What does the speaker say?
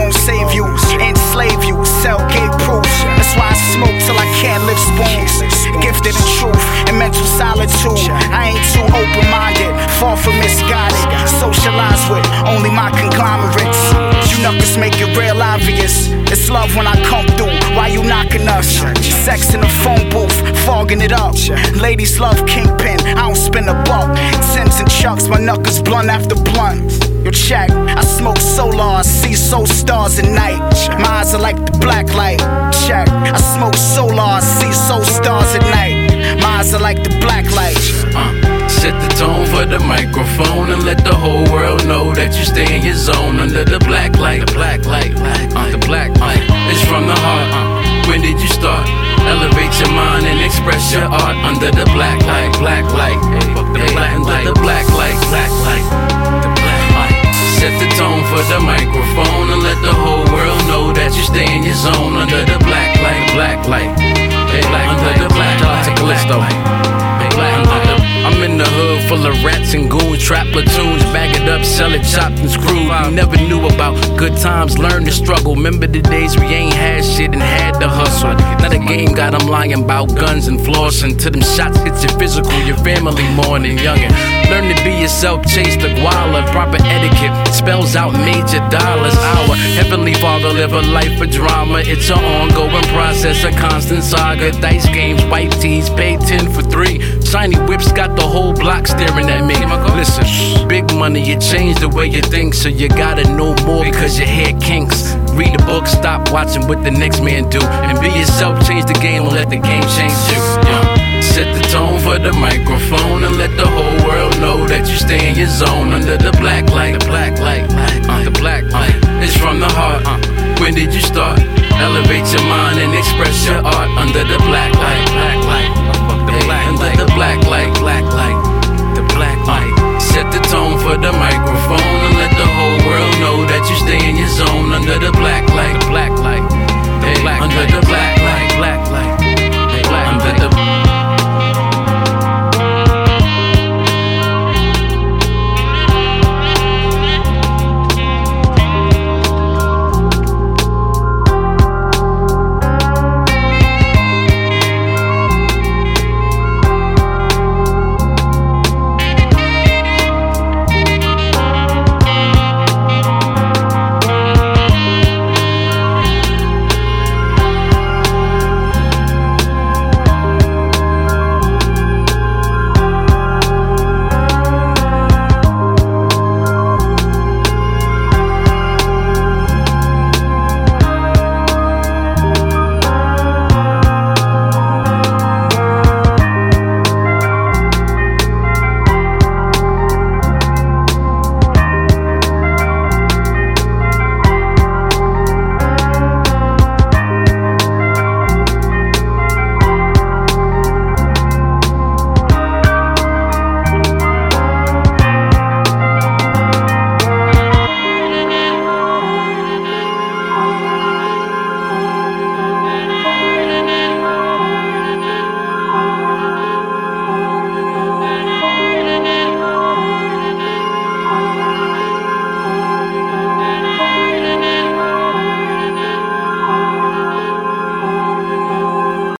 won't save you, enslave you, sell gay proofs. That's why I smoke till I can't lift spoons. Gifted in truth and mental solitude. I ain't too open-minded, far from misguided. Socialize with only my conglomerates. You knuckles make it real obvious. It's love when I come through. Why you knocking us? Sex in the phone booth, fogging it up. Ladies love Kingpin, I don't spend a buck. Sims and Chucks, my knuckles blunt after blunt. Yo, check, I smoke solar, see soul stars at night. My eyes are like the black light. Check, I smoke solar, see soul stars at night. My eyes are like the black light. Set the tone for the microphone and let the whole world know that you stay in your zone under the black light. The black light, the black light. It's from the heart. When did you start? Elevate your mind and express your art under the black light, black light. Under the black light, black light. The black light. Set the tone for the microphone and let the whole world know that you stay in your zone under the black light, black light. Under the black light. Take a list though. I'm in the hood full of rats and goons, trap platoons, bag it up, sell it, chopped and screwed. You never knew about good times, learn to struggle. Remember the days we ain't had shit and had to hustle. Now the game got them lying about guns and flossing. Till them shots hit your physical, your family mourning, youngin'. Learn to be yourself, chase the guala. Proper etiquette spells out major dollars. Our Heavenly Father live a life of drama. It's an ongoing process, a constant saga. Dice games, white tees, paid 10 for 3. Shiny whips got the whole block staring at me. Listen, big money, it changed the way you think. So you gotta know more because your hair kinks. Read a book, stop watching what the next man do. And be yourself, change the game, don't let the game change you. Set the tone for the microphone and let the whole world know that you stay in your zone under the black light, the black light, the black light. It's from the heart. When did you start? Elevate your mind and express your art under the black light, black light. Under the black light, black light, the black light. Set the tone for the microphone and let the whole world know that you stay in your zone under the black light, black light, under the black light, black light.